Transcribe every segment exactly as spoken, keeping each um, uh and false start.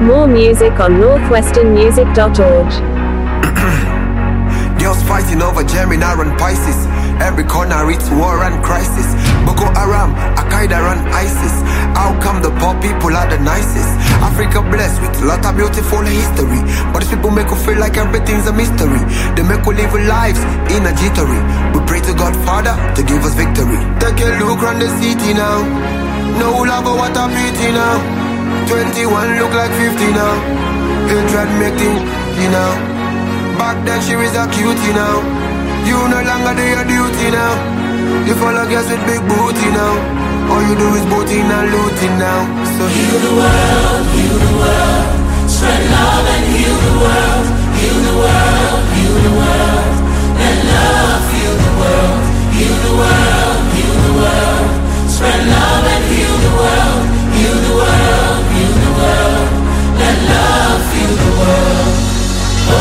More music on northwestern music dot org. Girls fighting over Gemini and Pisces. Every corner it's war and crisis. Boko Haram, Al-Qaeda and ISIS. How come the poor people are the nicest? Africa blessed with a lot of beautiful history, but these people make you feel like everything's a mystery. They make you live lives in a jittery. We pray to God Father to give us victory. Take a look around the city now. No love or what a pity now. Twenty-one look like fifty now. Hatred making, you know. Back then she was a cutie now. You no longer do your duty now. You follow girls with big booty now. All you do is booting and looting now. So heal the world, heal the world. Spread love and heal the world. Heal the world, heal the world. Let love heal the world. Heal the world, heal the world. Spread love and heal the world. Heal the world, heal the world. Let love heal the world. Oh,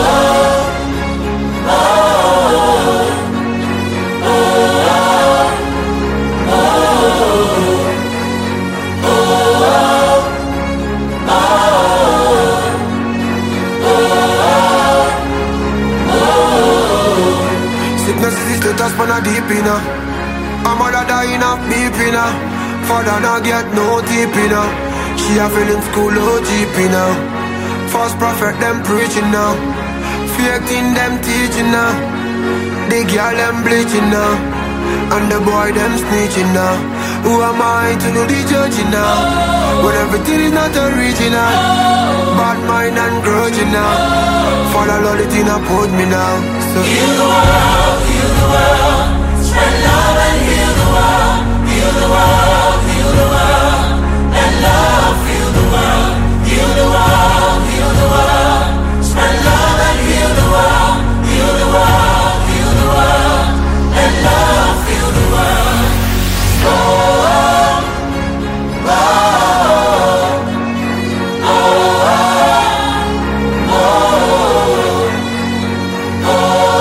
oh, oh, oh, oh, oh. Sickness is the touch man a deep inna. A mother dying of beep inna. Father not get no deep inna. She a feeling school O G P now. False prophet them preaching now. Fake thing them teaching now. The girl them bleaching now. And the boy them snitching now. Who am I to do the judging now? When everything is not original. Bad mind and grudging now. Father Lord it in a put me now. So heal the world, heal the world. Spread love and heal the world. Heal the world, heal the world. Let love heal the world. Heal the world, heal the world. Spread love and heal the world. Heal the world, heal the world. Let love heal the world. Oh, oh, oh, oh, oh,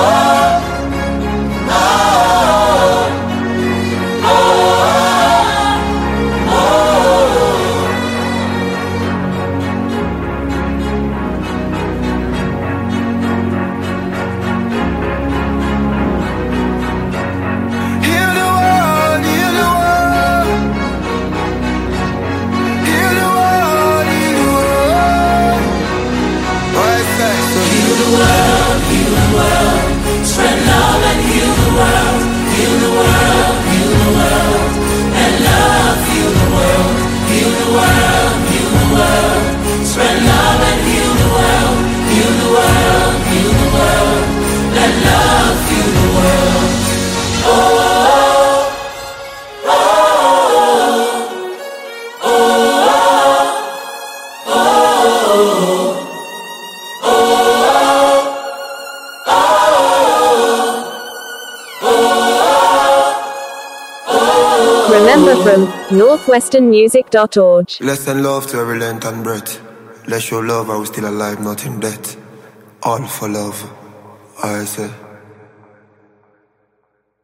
Remember from northwestern music dot org. Let's send love to every length and breath. Let's show love while we're still alive, not in death. All for love, I say.